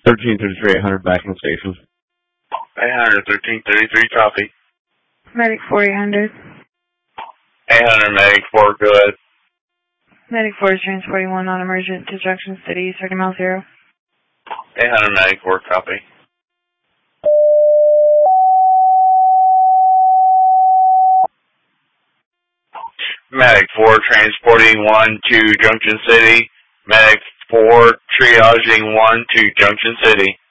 1333, 800 back in station. 800, 1333, copy. Medic 4, 800. 800, Medic 4, go ahead. Medic 4 is transporting one non-emergent to Junction City, 30 mile 0. 800, Medic 4, copy. Medic 4 transporting 1 to Junction City. Medic 4 triaging 1 to Junction City.